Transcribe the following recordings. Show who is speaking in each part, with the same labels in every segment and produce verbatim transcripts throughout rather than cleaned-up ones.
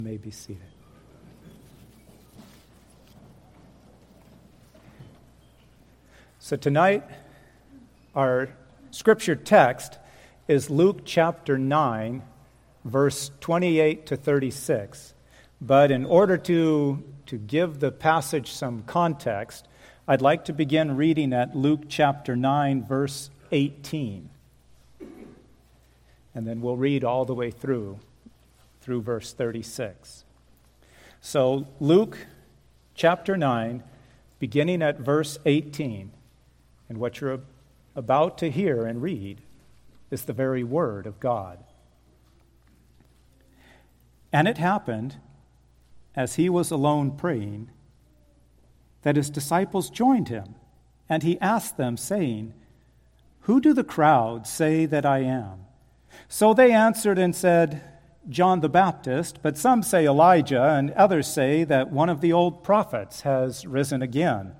Speaker 1: You may be seated. So tonight, our scripture text is Luke chapter nine, verse twenty-eight to thirty-six. But in order to, to give the passage some context, I'd like to begin reading at Luke chapter nine, verse eighteen. And then we'll read all the way through, through verse thirty-six. So Luke chapter nine, beginning at verse eighteen. And what you're about to hear and read is the very word of God. And it happened, as he was alone praying, that his disciples joined him, and he asked them, saying, "Who do the crowd say that I am?" So they answered and said, "John the Baptist, but some say Elijah, and others say that one of the old prophets has risen again."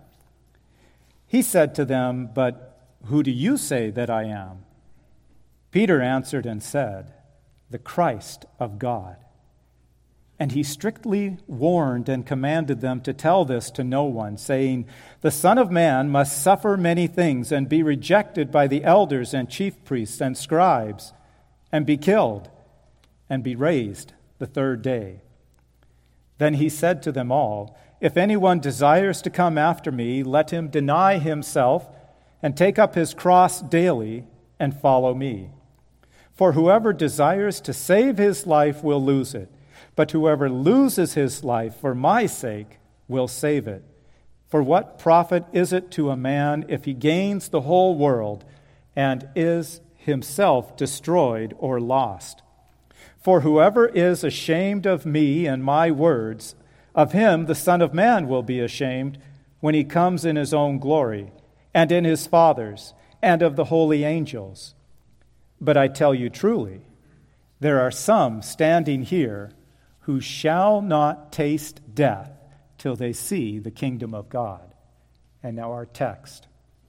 Speaker 1: He said to them, "But who do you say that I am?" Peter answered and said, "The Christ of God." And he strictly warned and commanded them to tell this to no one, saying, "The Son of Man must suffer many things and be rejected by the elders and chief priests and scribes, and be killed, and be raised the third day." Then he said to them all, "If anyone desires to come after me, let him deny himself and take up his cross daily and follow me. For whoever desires to save his life will lose it, but whoever loses his life for my sake will save it. For what profit is it to a man if he gains the whole world and is himself destroyed or lost? For whoever is ashamed of me and my words, of him the Son of Man will be ashamed when he comes in his own glory, and in his Father's, and of the holy angels. But I tell you truly, there are some standing here who shall not taste death till they see the kingdom of God." And now our text.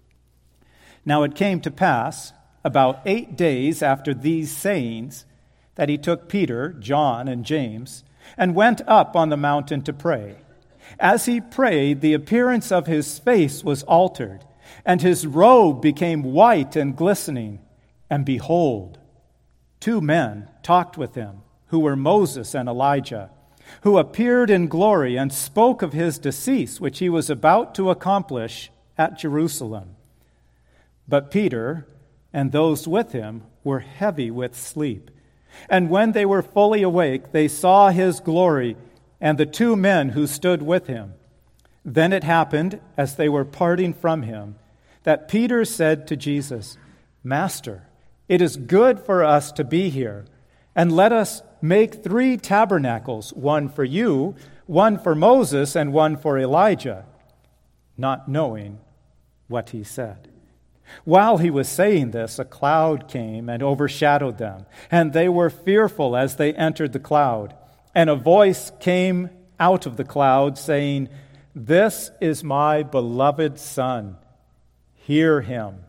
Speaker 1: Now it came to pass, about eight days after these sayings, that he took Peter, John, and James, and went up on the mountain to pray. As he prayed, the appearance of his face was altered, and his robe became white and glistening. And behold, two men talked with him, who were Moses and Elijah, who appeared in glory and spoke of his decease, which he was about to accomplish at Jerusalem. But Peter and those with him were heavy with sleep. And when they were fully awake, they saw his glory and the two men who stood with him. Then it happened, as they were parting from him, that Peter said to Jesus, "Master, it is good for us to be here, and let us make three tabernacles, one for you, one for Moses, and one for Elijah," not knowing what he said. While he was saying this, a cloud came and overshadowed them, and they were fearful as they entered the cloud. And a voice came out of the cloud saying, "This is my beloved Son. Hear him."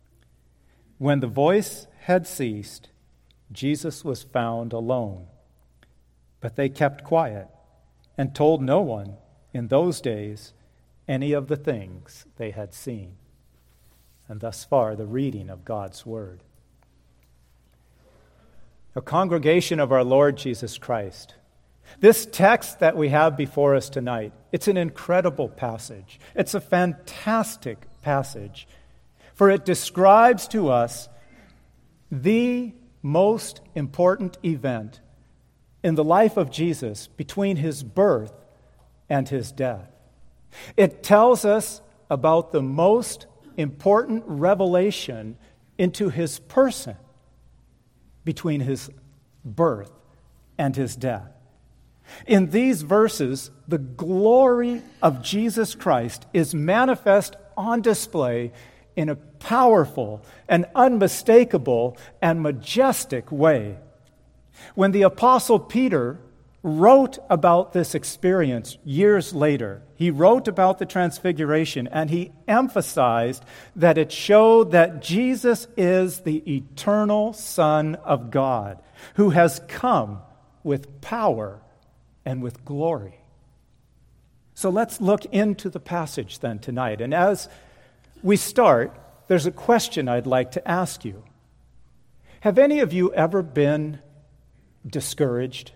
Speaker 1: When the voice had ceased, Jesus was found alone. But they kept quiet and told no one in those days any of the things they had seen. And thus far, the reading of God's Word. A congregation of our Lord Jesus Christ. This text that we have before us tonight, it's an incredible passage. It's a fantastic passage, for it describes to us the most important event in the life of Jesus between his birth and his death. It tells us about the most important revelation into his person between his birth and his death. In these verses, the glory of Jesus Christ is manifest on display in a powerful and unmistakable and majestic way. When the Apostle Peter wrote about this experience years later, he wrote about the Transfiguration, and he emphasized that it showed that Jesus is the eternal Son of God, who has come with power and with glory. So let's look into the passage then tonight. And as we start, there's a question I'd like to ask you. Have any of you ever been discouraged?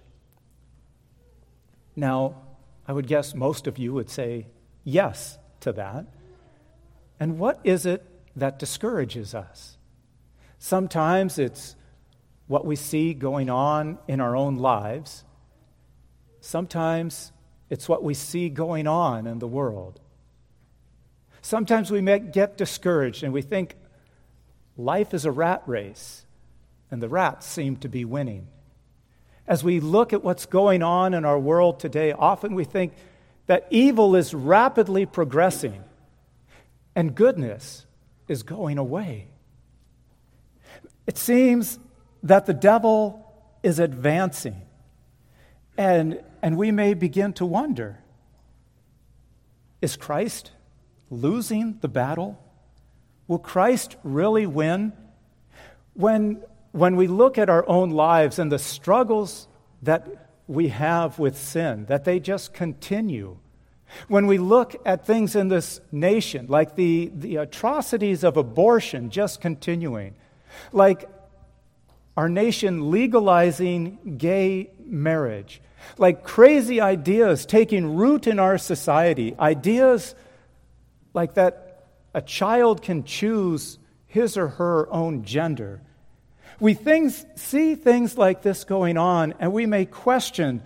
Speaker 1: Now, I would guess most of you would say yes to that. And what is it that discourages us? Sometimes it's what we see going on in our own lives. Sometimes it's what we see going on in the world. Sometimes we may get discouraged and we think life is a rat race and the rats seem to be winning. As we look at what's going on in our world today, often we think that evil is rapidly progressing and goodness is going away. It seems that the devil is advancing, and, and we may begin to wonder, is Christ losing the battle? Will Christ really win? When, when we look at our own lives and the struggles that we have with sin, that they just continue. When we look at things in this nation, like the, the atrocities of abortion just continuing, like our nation legalizing gay marriage, like crazy ideas taking root in our society, ideas like that a child can choose his or her own gender. We things, see things like this going on, and we may question,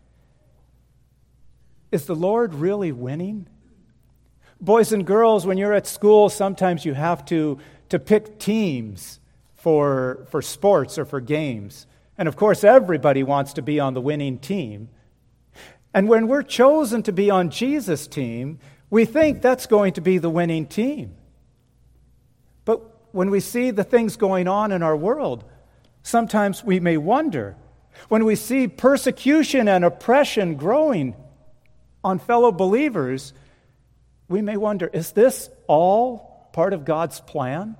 Speaker 1: is the Lord really winning? Boys and girls, when you're at school, sometimes you have to, to pick teams for, for sports or for games. And of course, everybody wants to be on the winning team. And when we're chosen to be on Jesus' team, we think that's going to be the winning team. But when we see the things going on in our world, sometimes we may wonder. When we see persecution and oppression growing on fellow believers, we may wonder, is this all part of God's plan?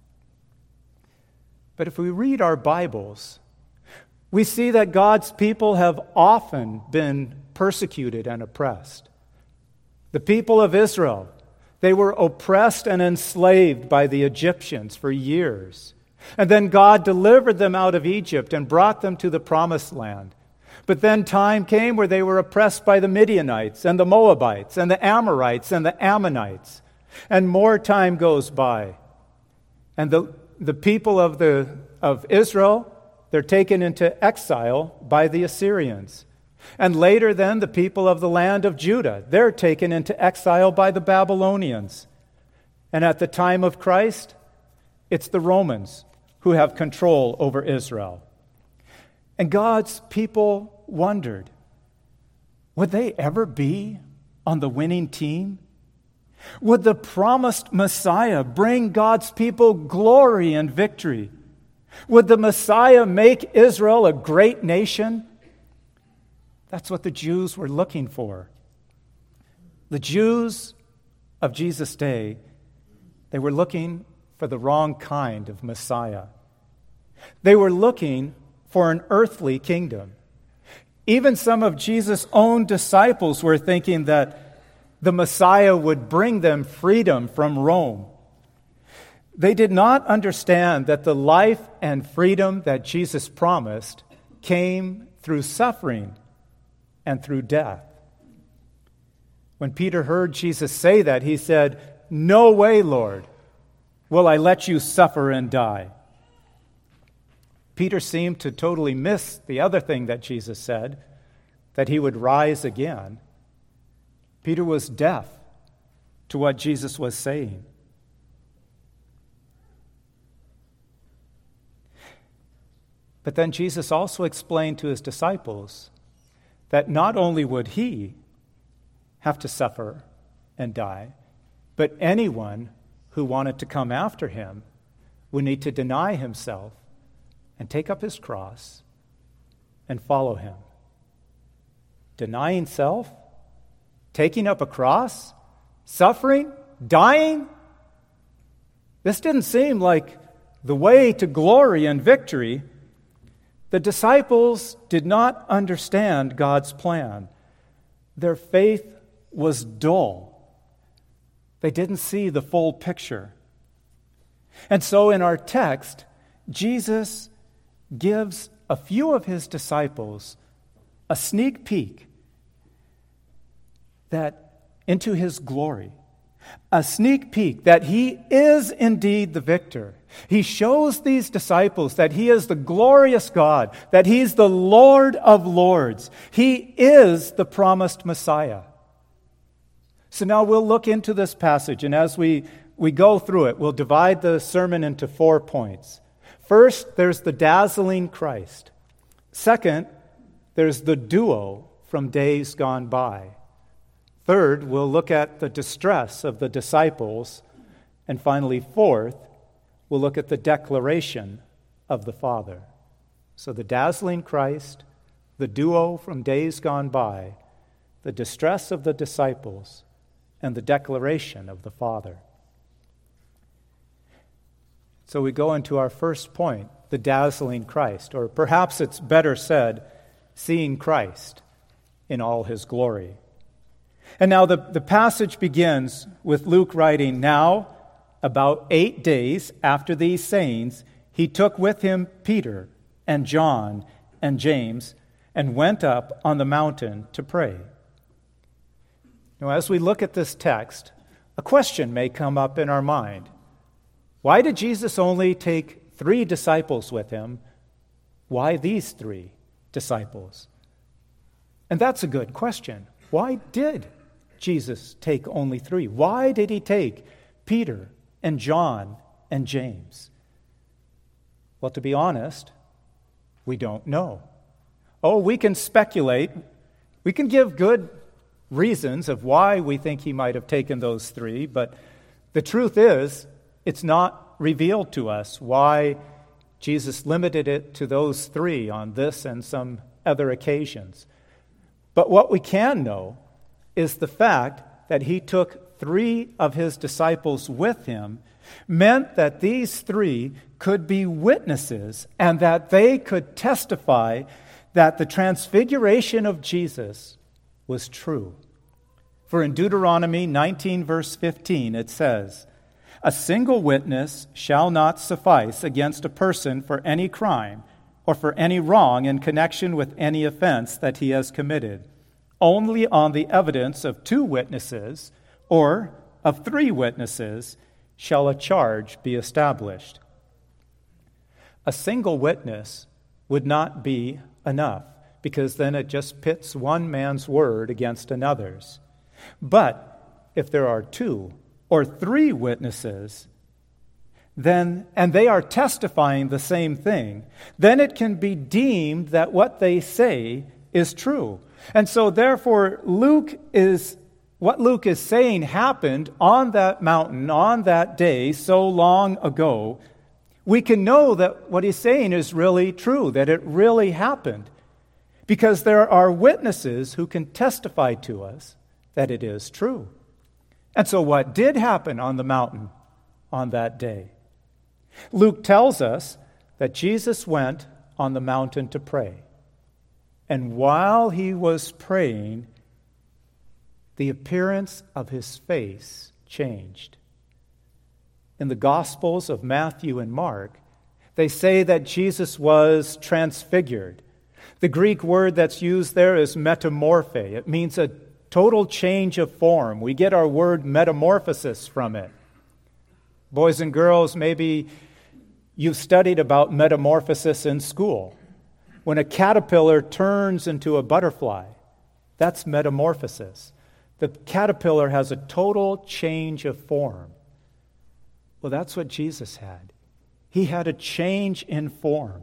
Speaker 1: But if we read our Bibles, we see that God's people have often been persecuted and oppressed. The people of Israel, they were oppressed and enslaved by the Egyptians for years. And then God delivered them out of Egypt and brought them to the promised land. But then time came where they were oppressed by the Midianites and the Moabites and the Amorites and the Ammonites. And more time goes by. And the, the people of, the, of Israel, they're taken into exile by the Assyrians. And later then, the people of the land of Judah, they're taken into exile by the Babylonians. And at the time of Christ, it's the Romans who have control over Israel. And God's people wondered, would they ever be on the winning team? Would the promised Messiah bring God's people glory and victory? Would the Messiah make Israel a great nation? That's what the Jews were looking for. The Jews of Jesus' day, they were looking for the wrong kind of Messiah. They were looking for an earthly kingdom. Even some of Jesus' own disciples were thinking that the Messiah would bring them freedom from Rome. They did not understand that the life and freedom that Jesus promised came through suffering and through death. When Peter heard Jesus say that, he said, "No way, Lord, will I let you suffer and die." Peter seemed to totally miss the other thing that Jesus said, that he would rise again. Peter was deaf to what Jesus was saying. But then Jesus also explained to his disciples that not only would he have to suffer and die, but anyone who wanted to come after him would need to deny himself and take up his cross and follow him. Denying self, taking up a cross, suffering, dying. This didn't seem like the way to glory and victory. The disciples did not understand God's plan. Their faith was dull. They didn't see the full picture. And so in our text, Jesus gives a few of his disciples a sneak peek that into his glory, a sneak peek that he is indeed the victor. He shows these disciples that he is the glorious God, that he's the Lord of lords. He is the promised Messiah. So now we'll look into this passage, and as we, we go through it, we'll divide the sermon into four points. First, there's the dazzling Christ. Second, there's the duo from days gone by. Third, we'll look at the distress of the disciples. And finally, fourth, we'll look at the declaration of the Father. So the dazzling Christ, the duo from days gone by, the distress of the disciples, and the declaration of the Father. So we go into our first point, the dazzling Christ, or perhaps it's better said, seeing Christ in all his glory. And now the, the passage begins with Luke writing, "Now, about eight days after these sayings, he took with him Peter and John and James and went up on the mountain to pray." Now, as we look at this text, a question may come up in our mind. Why did Jesus only take three disciples with him? Why these three disciples? And that's a good question. Why did Jesus take only three? Why did he take Peter and John and James? Well, to be honest, we don't know. Oh, we can speculate. We can give good reasons of why we think he might have taken those three, but the truth is, it's not revealed to us why Jesus limited it to those three on this and some other occasions. But what we can know is the fact that he took three of his disciples with him meant that these three could be witnesses and that they could testify that the transfiguration of Jesus was true. For in Deuteronomy nineteen, verse fifteen, it says, "A single witness shall not suffice against a person for any crime or for any wrong in connection with any offense that he has committed. Only on the evidence of two witnesses or of three witnesses shall a charge be established." A single witness would not be enough, because then it just pits one man's word against another's. But if there are two or three witnesses, then, and they are testifying the same thing, then it can be deemed that what they say is true. And so therefore, Luke is, what Luke is saying happened on that mountain, on that day, so long ago. We can know that what he's saying is really true, that it really happened, because there are witnesses who can testify to us that it is true. And so what did happen on the mountain on that day? Luke tells us that Jesus went on the mountain to pray. And while he was praying, the appearance of his face changed. In the Gospels of Matthew and Mark, they say that Jesus was transfigured. The Greek word that's used there is metamorphe. It means a total change of form. We get our word metamorphosis from it. Boys and girls, maybe you've studied about metamorphosis in school. When a caterpillar turns into a butterfly, that's metamorphosis. The caterpillar has a total change of form. Well, that's what Jesus had. He had a change in form.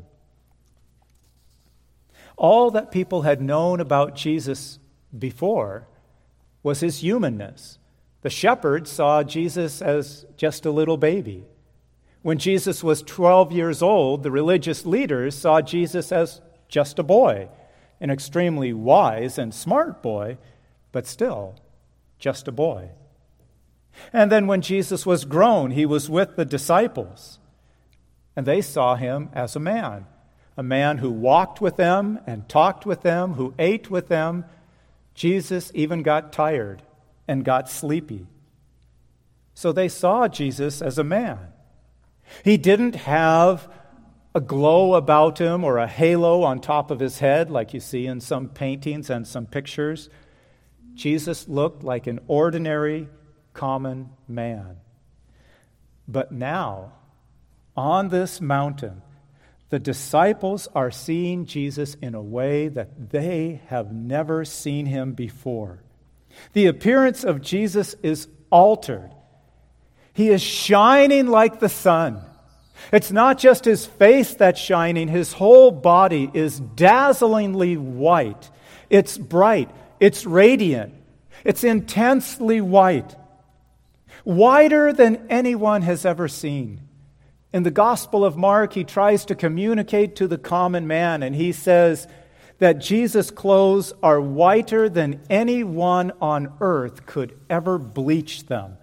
Speaker 1: All that people had known about Jesus before was his humanness. The shepherds saw Jesus as just a little baby. When Jesus was twelve years old, the religious leaders saw Jesus as just a boy, an extremely wise and smart boy, but still just a boy. And then when Jesus was grown, he was with the disciples, and they saw him as a man a man who walked with them and talked with them, who ate with them. Jesus even got tired and got sleepy. So they saw Jesus as a man. He didn't have a glow about him or a halo on top of his head like you see in some paintings and some pictures. Jesus looked like an ordinary, common man. But now, on this mountain, the disciples are seeing Jesus in a way that they have never seen him before. The appearance of Jesus is altered. He is shining like the sun. It's not just his face that's shining, his whole body is dazzlingly white. It's bright, it's radiant, it's intensely white. Whiter than anyone has ever seen. In the Gospel of Mark, he tries to communicate to the common man, and he says that Jesus' clothes are whiter than anyone on earth could ever bleach them.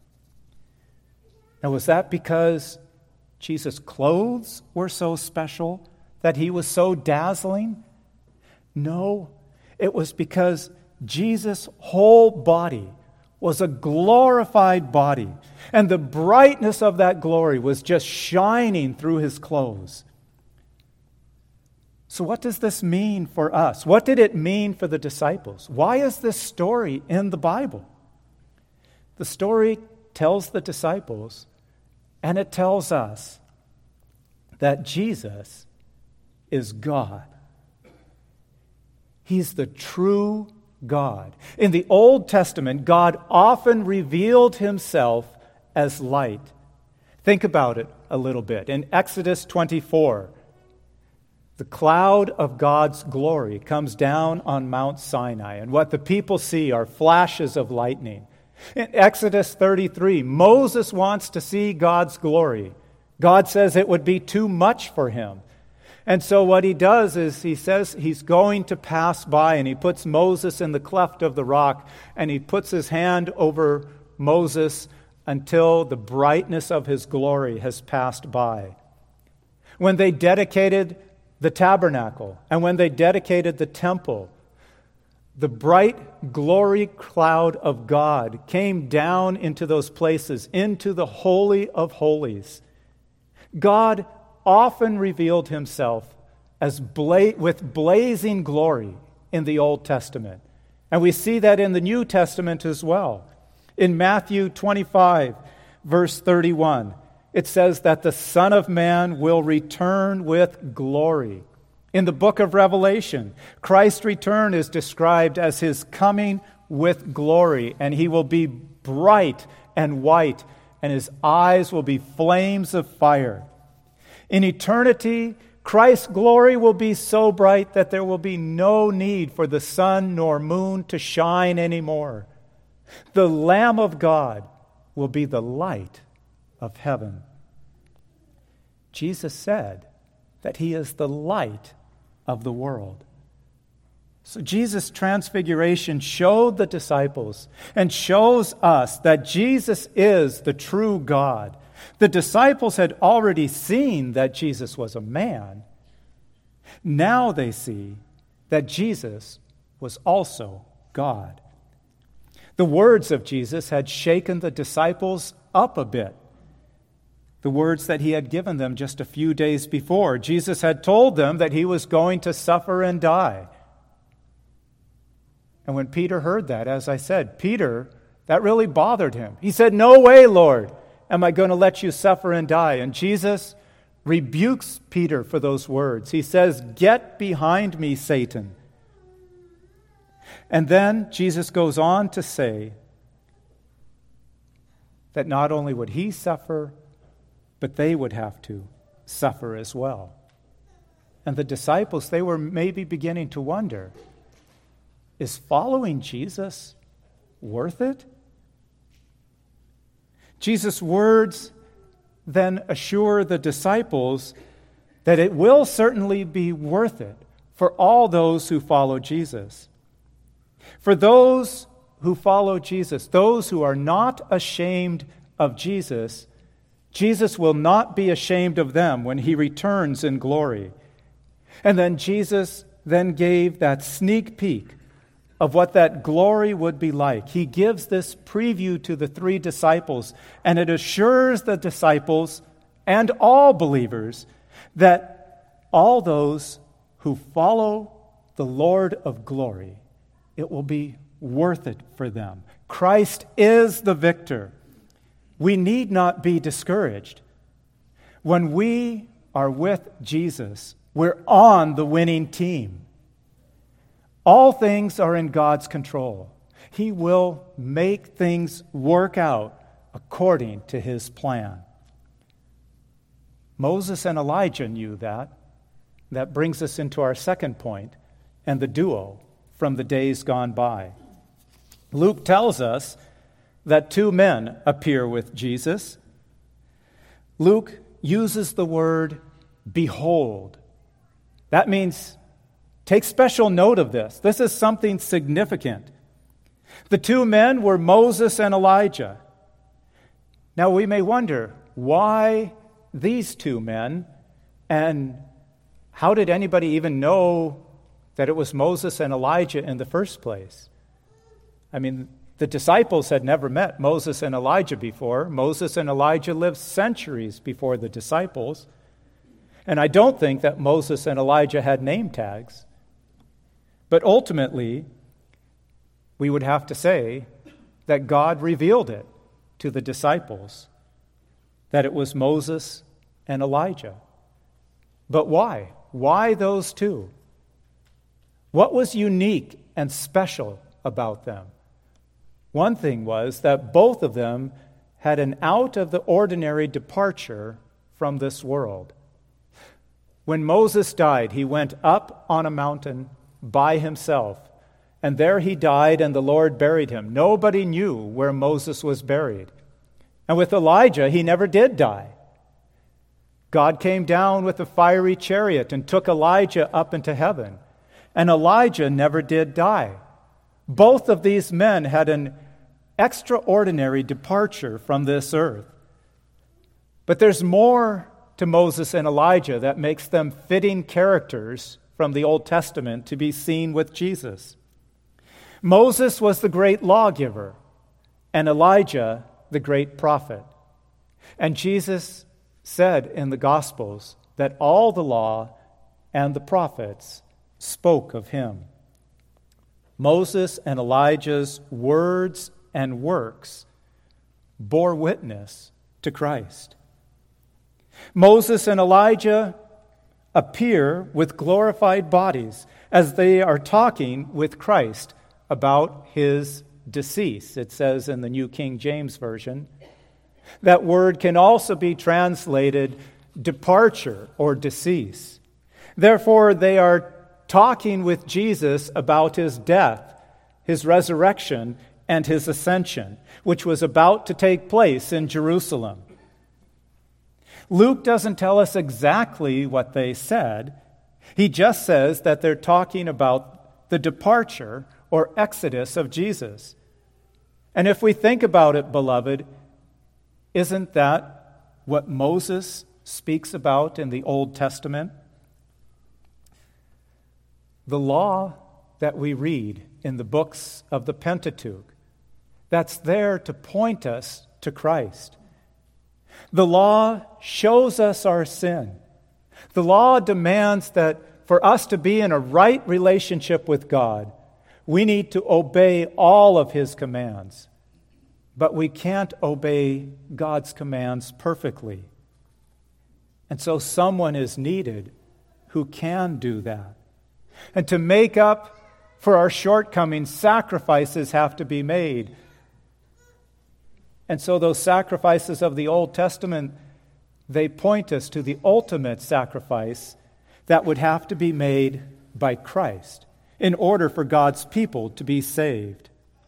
Speaker 1: Now, was that because Jesus' clothes were so special, that he was so dazzling? No, it was because Jesus' whole body was a glorified body, and the brightness of that glory was just shining through his clothes. So what does this mean for us? What did it mean for the disciples? Why is this story in the Bible? The story tells the disciples, and it tells us, that Jesus is God. He's the true God. In the Old Testament, God often revealed himself as light. Think about it a little bit. In Exodus twenty-four, the cloud of God's glory comes down on Mount Sinai, and what the people see are flashes of lightning. In Exodus thirty-three, Moses wants to see God's glory. God says it would be too much for him. And so what he does is he says he's going to pass by, and he puts Moses in the cleft of the rock, and he puts his hand over Moses until the brightness of his glory has passed by. When they dedicated the tabernacle, and when they dedicated the temple, the bright glory cloud of God came down into those places, into the Holy of Holies. God often revealed himself as bla- with blazing glory in the Old Testament. And we see that in the New Testament as well. In Matthew twenty-five, verse thirty-one, it says that the Son of Man will return with glory. In the book of Revelation, Christ's return is described as his coming with glory, and he will be bright and white, and his eyes will be flames of fire. In eternity, Christ's glory will be so bright that there will be no need for the sun nor moon to shine anymore. The Lamb of God will be the light of heaven. Jesus said that he is the light of the world. So Jesus' transfiguration showed the disciples and shows us that Jesus is the true God. The disciples had already seen that Jesus was a man. Now they see that Jesus was also God. The words of Jesus had shaken the disciples up a bit. The words that he had given them just a few days before. Jesus had told them that he was going to suffer and die. And when Peter heard that, as I said, Peter, that really bothered him. He said, "No way, Lord, am I going to let you suffer and die?" And Jesus rebukes Peter for those words. He says, "Get behind me, Satan." And then Jesus goes on to say that not only would he suffer, but they would have to suffer as well. And the disciples, they were maybe beginning to wonder, is following Jesus worth it? Jesus' words then assure the disciples that it will certainly be worth it for all those who follow Jesus. For those who follow Jesus, those who are not ashamed of Jesus, Jesus will not be ashamed of them when he returns in glory. And then Jesus then gave that sneak peek of what that glory would be like. He gives this preview to the three disciples, and it assures the disciples and all believers that all those who follow the Lord of glory, it will be worth it for them. Christ is the victor. We need not be discouraged. When we are with Jesus, we're on the winning team. All things are in God's control. He will make things work out according to His plan. Moses and Elijah knew that. That brings us into our second point and the duo from the days gone by. Luke tells us that two men appear with Jesus. Luke uses the word behold. That means take special note of this. This is something significant. The two men were Moses and Elijah. Now we may wonder, why these two men? And how did anybody even know that it was Moses and Elijah in the first place? I mean, the disciples had never met Moses and Elijah before. Moses and Elijah lived centuries before the disciples. And I don't think that Moses and Elijah had name tags. But ultimately, we would have to say that God revealed it to the disciples, that it was Moses and Elijah. But why? Why those two? What was unique and special about them? One thing was that both of them had an out-of-the-ordinary departure from this world. When Moses died, he went up on a mountain by himself, and there he died, and the Lord buried him. Nobody knew where Moses was buried. And with Elijah, he never did die. God came down with a fiery chariot and took Elijah up into heaven, and Elijah never did die. Both of these men had an extraordinary departure from this earth. But there's more to Moses and Elijah that makes them fitting characters from the Old Testament to be seen with Jesus. Moses was the great lawgiver, and Elijah the great prophet. And Jesus said in the Gospels that all the law and the prophets spoke of him. Moses and Elijah's words and works bore witness to Christ. Moses and Elijah appear with glorified bodies as they are talking with Christ about his decease. It says in the New King James Version. That word can also be translated departure or decease. Therefore, they are talking with Jesus about his death, his resurrection, and his ascension, which was about to take place in Jerusalem. Luke doesn't tell us exactly what they said. He just says that they're talking about the departure or exodus of Jesus. And if we think about it, beloved, isn't that what Moses speaks about in the Old Testament? The law that we read in the books of the Pentateuch, that's there to point us to Christ. The law shows us our sin. The law demands that for us to be in a right relationship with God, we need to obey all of His commands. But we can't obey God's commands perfectly. And so someone is needed who can do that. And to make up for our shortcomings, sacrifices have to be made. And so those sacrifices of the Old Testament, they point us to the ultimate sacrifice that would have to be made by Christ in order for God's people to be saved.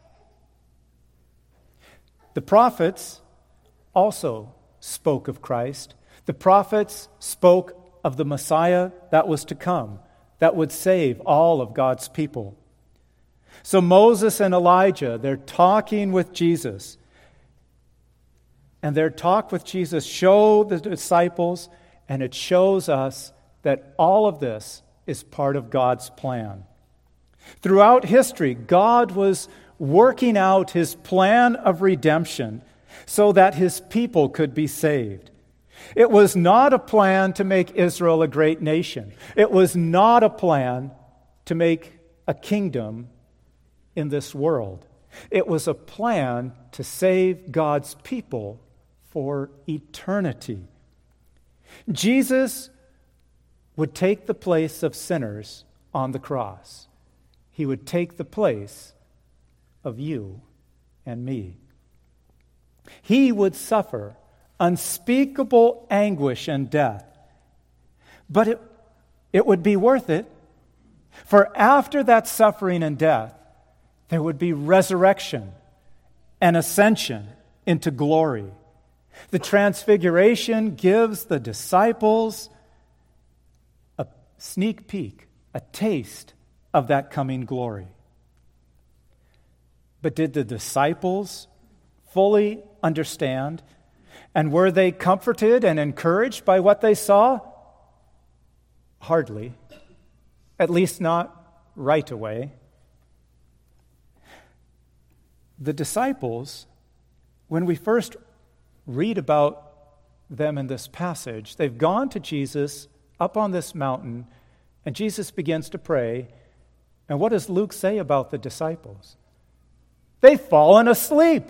Speaker 1: The prophets also spoke of Christ. The prophets spoke of the Messiah that was to come, that would save all of God's people. So Moses and Elijah, they're talking with Jesus. And their talk with Jesus showed the disciples, and it shows us that all of this is part of God's plan. Throughout history, God was working out his plan of redemption so that his people could be saved. It was not a plan to make Israel a great nation. It was not a plan to make a kingdom in this world. It was a plan to save God's people for eternity. Jesus would take the place of sinners on the cross. He would take the place of you and me. He would suffer unspeakable anguish and death. But it, it would be worth it, for after that suffering and death, there would be resurrection and ascension into glory. The transfiguration gives the disciples a sneak peek, a taste of that coming glory. But did the disciples fully understand? And were they comforted and encouraged by what they saw? Hardly. At least not right away. The disciples, when we first read about them in this passage, they've gone to Jesus up on this mountain, and Jesus begins to pray. And what does Luke say about the disciples? They've fallen asleep.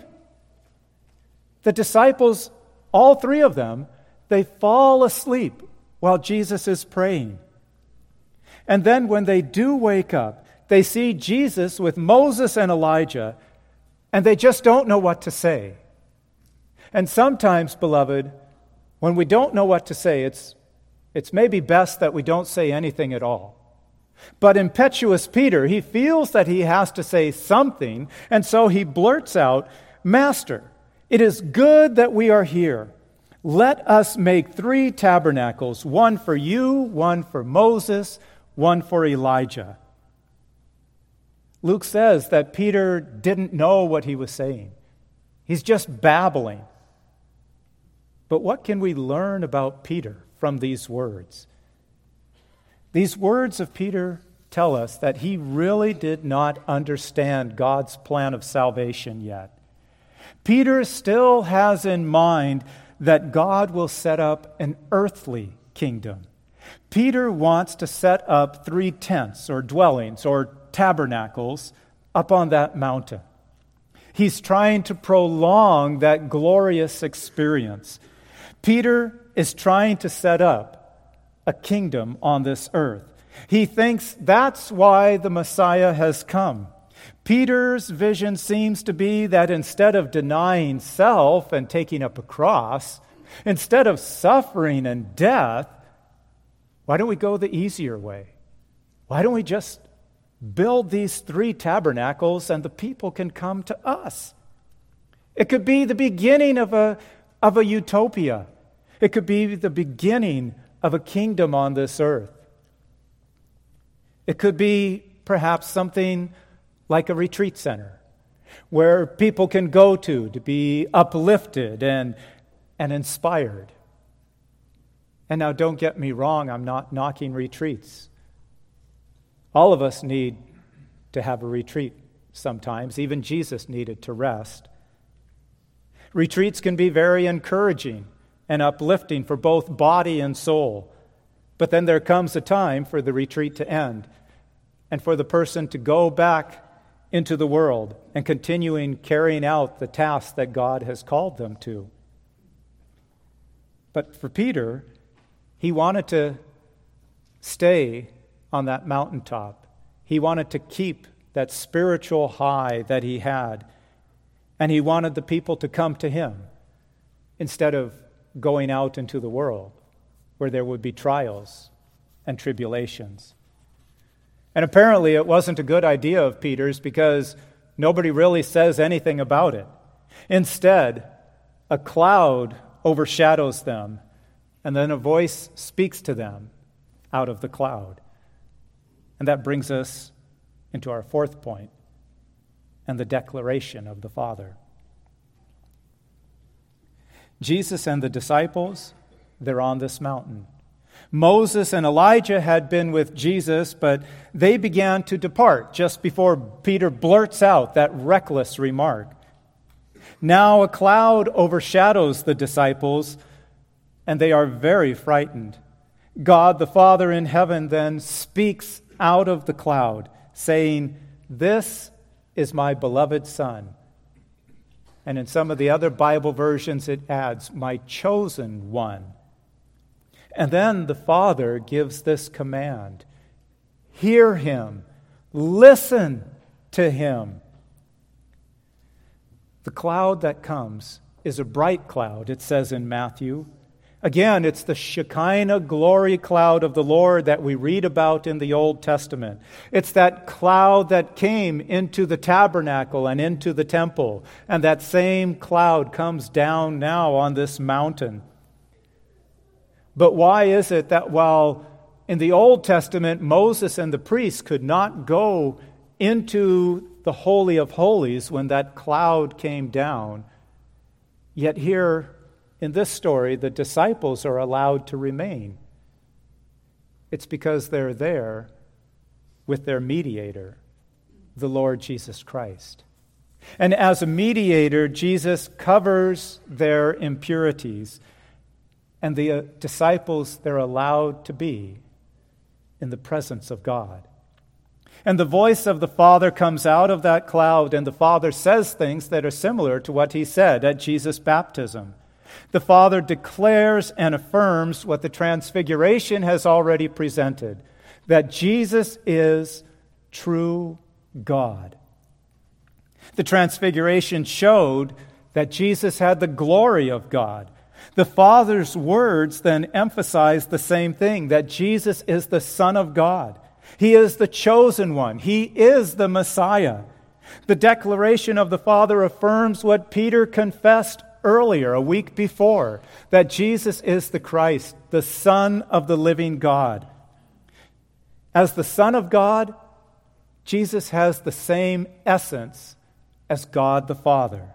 Speaker 1: The disciples, all three of them, they fall asleep while Jesus is praying. And then when they do wake up, they see Jesus with Moses and Elijah, and they just don't know what to say. And sometimes, beloved, when we don't know what to say, it's, it's maybe best that we don't say anything at all. But impetuous Peter, he feels that he has to say something, and so he blurts out, "Master, it is good that we are here. Let us make three tabernacles, one for you, one for Moses, one for Elijah." Luke says that Peter didn't know what he was saying. He's just babbling. But what can we learn about Peter from these words? These words of Peter tell us that he really did not understand God's plan of salvation yet. Peter still has in mind that God will set up an earthly kingdom. Peter wants to set up three tents or dwellings or tabernacles up on that mountain. He's trying to prolong that glorious experience. Peter is trying to set up a kingdom on this earth. He thinks that's why the Messiah has come. Peter's vision seems to be that instead of denying self and taking up a cross, instead of suffering and death, why don't we go the easier way? Why don't we just build these three tabernacles and the people can come to us? It could be the beginning of a, of a utopia. It could be the beginning of a kingdom on this earth. It could be perhaps something like a retreat center where people can go to to be uplifted and, and inspired. And now don't get me wrong, I'm not knocking retreats. All of us need to have a retreat sometimes. Even Jesus needed to rest. Retreats can be very encouraging and uplifting for both body and soul. But then there comes a time for the retreat to end and for the person to go back into the world and continuing carrying out the tasks that God has called them to. But for Peter, he wanted to stay on that mountaintop. He wanted to keep that spiritual high that he had, and he wanted the people to come to him instead of going out into the world where there would be trials and tribulations. And apparently it wasn't a good idea of Peter's because nobody really says anything about it. Instead, a cloud overshadows them, and then a voice speaks to them out of the cloud. And that brings us into our fourth point, and the declaration of the Father. Jesus and the disciples, they're on this mountain. Moses and Elijah had been with Jesus, but they began to depart just before Peter blurts out that reckless remark. Now a cloud overshadows the disciples, and they are very frightened. God the Father in heaven then speaks out of the cloud, saying, "This is my beloved Son." And in some of the other Bible versions it adds, "my chosen one." And then the Father gives this command: hear him, listen to him. The cloud that comes is a bright cloud, it says in Matthew. Again, it's the Shekinah glory cloud of the Lord that we read about in the Old Testament. It's that cloud that came into the tabernacle and into the temple, and that same cloud comes down now on this mountain. But why is it that while in the Old Testament Moses and the priests could not go into the Holy of Holies when that cloud came down, yet here in this story, the disciples are allowed to remain? It's because they're there with their mediator, the Lord Jesus Christ. And as a mediator, Jesus covers their impurities, and the uh, disciples, they're allowed to be in the presence of God. And the voice of the Father comes out of that cloud, and the Father says things that are similar to what he said at Jesus' baptism. The Father declares and affirms what the Transfiguration has already presented, that Jesus is true God. The Transfiguration showed that Jesus had the glory of God. The Father's words then emphasize the same thing, that Jesus is the Son of God. He is the chosen one. He is the Messiah. The declaration of the Father affirms what Peter confessed earlier, a week before, that Jesus is the Christ, the Son of the living God. As the Son of God, Jesus has the same essence as God the Father.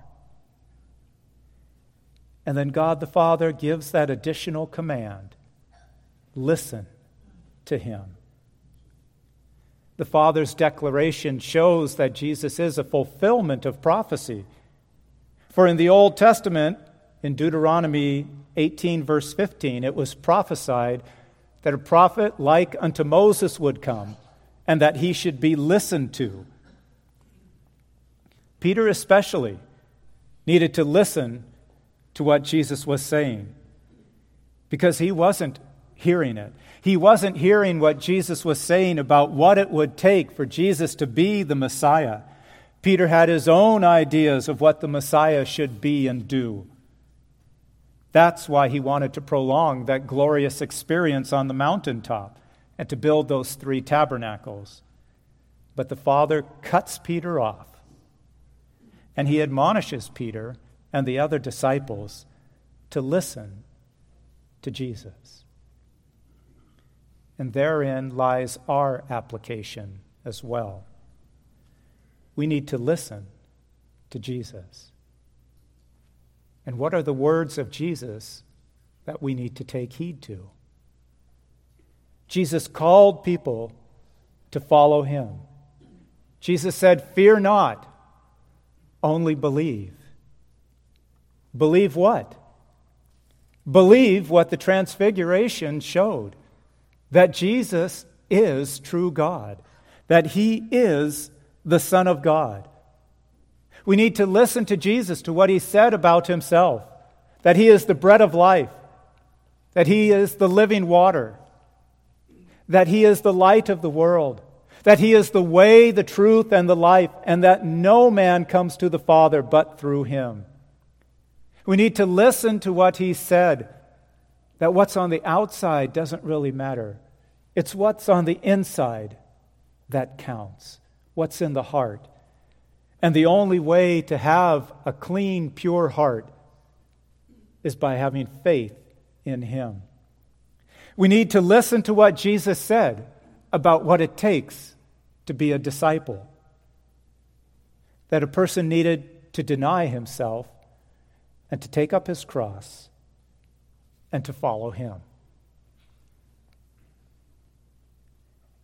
Speaker 1: And then God the Father gives that additional command: listen to him. The Father's declaration shows that Jesus is a fulfillment of prophecy. For in the Old Testament, in Deuteronomy eighteen, verse fifteen, it was prophesied that a prophet like unto Moses would come, and that he should be listened to. Peter especially needed to listen to what Jesus was saying, because he wasn't hearing it. He wasn't hearing what Jesus was saying about what it would take for Jesus to be the Messiah. Peter had his own ideas of what the Messiah should be and do. That's why he wanted to prolong that glorious experience on the mountaintop and to build those three tabernacles. But the Father cuts Peter off, and he admonishes Peter and the other disciples to listen to Jesus. And therein lies our application as well. We need to listen to Jesus. And what are the words of Jesus that we need to take heed to? Jesus called people to follow him. Jesus said, "Fear not, only believe." Believe what? Believe what the Transfiguration showed, that Jesus is true God, that he is the Son of God. We need to listen to Jesus, to what he said about himself, that he is the bread of life, that he is the living water, that he is the light of the world, that he is the way, the truth, and the life, and that no man comes to the Father but through him. We need to listen to what he said, that what's on the outside doesn't really matter. It's what's on the inside that counts, what's in the heart. And the only way to have a clean, pure heart is by having faith in him. We need to listen to what Jesus said about what it takes to be a disciple. That a person needed to deny himself and to take up his cross and to follow him.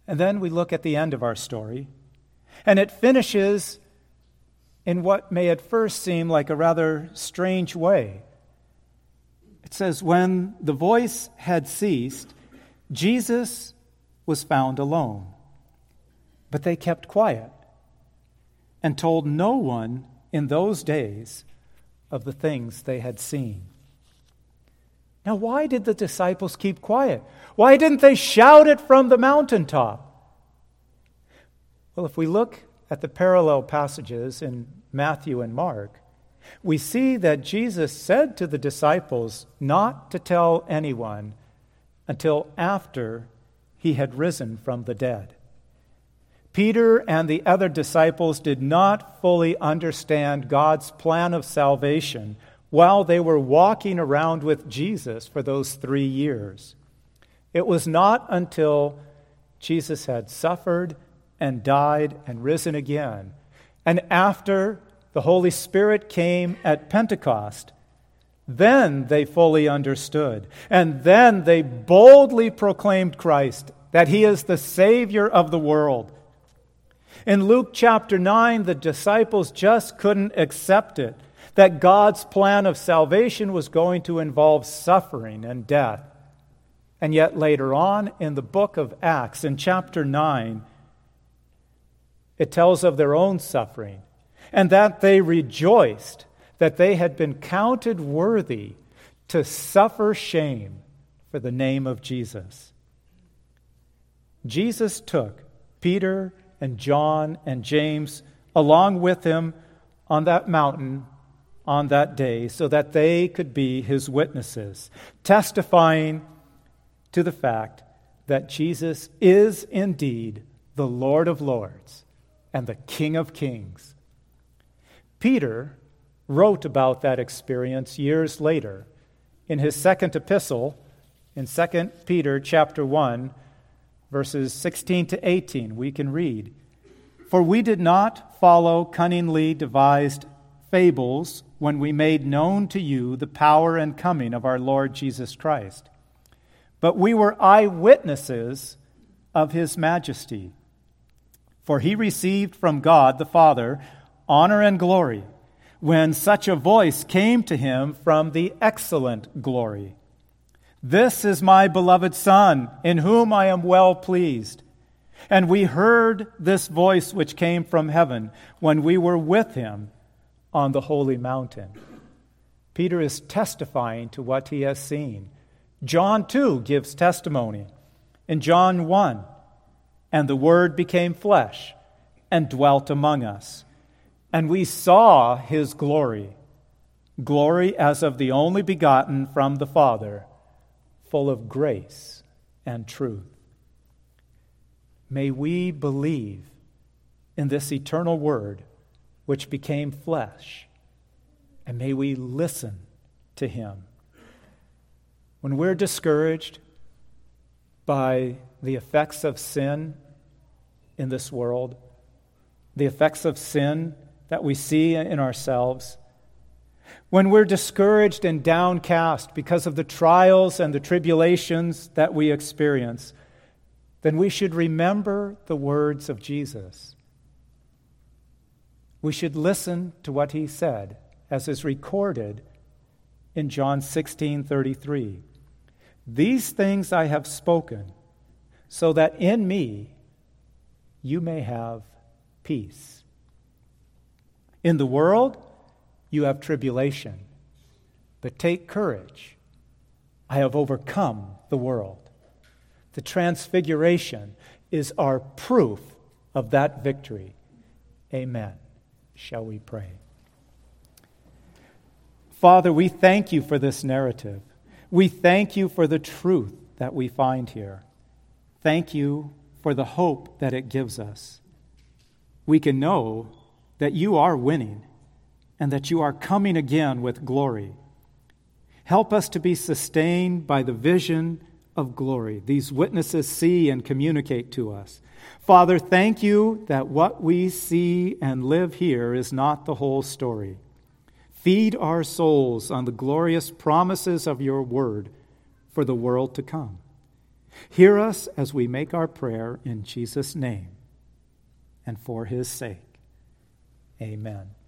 Speaker 1: And then we look at the end of our story, and it finishes in what may at first seem like a rather strange way. It says, when the voice had ceased, Jesus was found alone. But they kept quiet and told no one in those days of the things they had seen. Now, why did the disciples keep quiet? Why didn't they shout it from the mountaintop? Well, if we look at the parallel passages in Matthew and Mark, we see that Jesus said to the disciples not to tell anyone until after he had risen from the dead. Peter and the other disciples did not fully understand God's plan of salvation while they were walking around with Jesus for those three years. It was not until Jesus had suffered and died and risen again, and after the Holy Spirit came at Pentecost, then they fully understood, and then they boldly proclaimed Christ, that he is the Savior of the world. In Luke chapter nine, the disciples just couldn't accept it, that God's plan of salvation was going to involve suffering and death. And yet later on in the book of Acts, in chapter nine, it tells of their own suffering, and that they rejoiced that they had been counted worthy to suffer shame for the name of Jesus. Jesus took Peter and John and James along with him on that mountain on that day so that they could be his witnesses, testifying to the fact that Jesus is indeed the Lord of Lords and the King of Kings. Peter wrote about that experience years later in his second epistle, in Second Peter chapter one, verses sixteen to eighteen. We can read, "For we did not follow cunningly devised fables when we made known to you the power and coming of our Lord Jesus Christ, but we were eyewitnesses of his majesty. For he received from God the Father honor and glory when such a voice came to him from the excellent glory. This is my beloved Son, in whom I am well pleased. And we heard this voice which came from heaven when we were with him on the holy mountain." Peter is testifying to what he has seen. John, too, gives testimony. In John one, "And the Word became flesh and dwelt among us. And we saw his glory, glory as of the only begotten from the Father, full of grace and truth." May we believe in this eternal Word which became flesh, and may we listen to him. When we're discouraged by the effects of sin in this world, the effects of sin that we see in ourselves, when we're discouraged and downcast because of the trials and the tribulations that we experience, then we should remember the words of Jesus. We should listen to what he said, as is recorded in John sixteen thirty-three. "These things I have spoken, so that in me you may have peace. In the world you have tribulation, but take courage. I have overcome the world." The transfiguration is our proof of that victory. Amen. Shall we pray? Father, we thank you for this narrative. We thank you for the truth that we find here. Thank you for the hope that it gives us. We can know that you are winning and that you are coming again with glory. Help us to be sustained by the vision of glory these witnesses see and communicate to us. Father, thank you that what we see and live here is not the whole story. Feed our souls on the glorious promises of your word for the world to come. Hear us as we make our prayer in Jesus' name and for his sake. Amen.